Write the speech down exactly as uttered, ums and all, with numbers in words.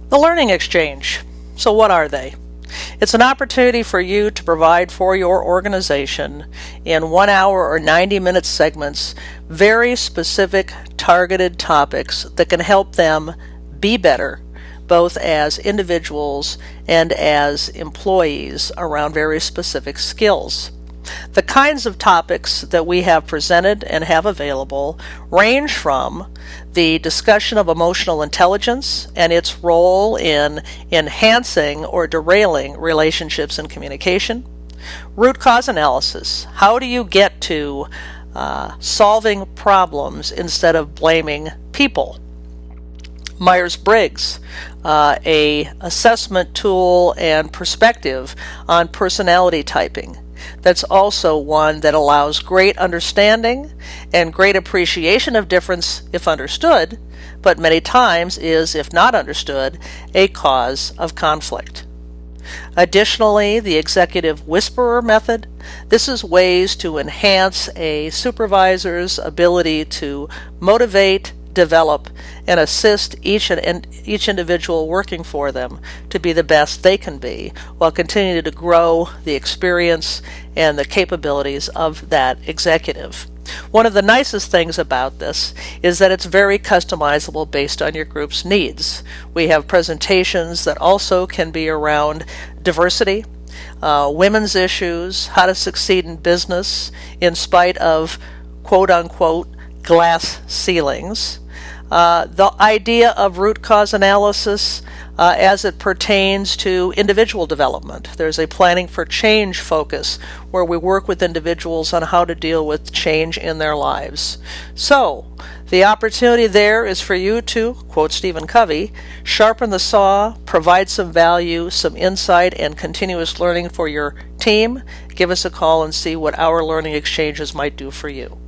The Learning Exchange. So what are they? It's an opportunity for you to provide for your organization in one hour or ninety minute segments very specific targeted topics that can help them be better, both as individuals and as employees around very specific skills. The kinds of topics that we have presented and have available range from the discussion of emotional intelligence and its role in enhancing or derailing relationships and communication, root cause analysis, how do you get to uh, solving problems instead of blaming people, Myers-Briggs, uh, a assessment tool and perspective on personality typing. That's also one that allows great understanding and great appreciation of difference if understood, but many times is, if not understood, a cause of conflict. Additionally, the executive whisperer method. This is ways to enhance a supervisor's ability to motivate, develop, and assist each and each individual working for them to be the best they can be, while continuing to grow the experience and the capabilities of that executive. One of the nicest things about this is that it's very customizable based on your group's needs. We have presentations that also can be around diversity, uh, women's issues, how to succeed in business in spite of quote-unquote glass ceilings, Uh, the idea of root cause analysis uh, as it pertains to individual development. There's a planning for change focus where we work with individuals on how to deal with change in their lives. So, the opportunity there is for you to, quote Stephen Covey, sharpen the saw, provide some value, some insight, and continuous learning for your team. Give us a call and see what our learning exchanges might do for you.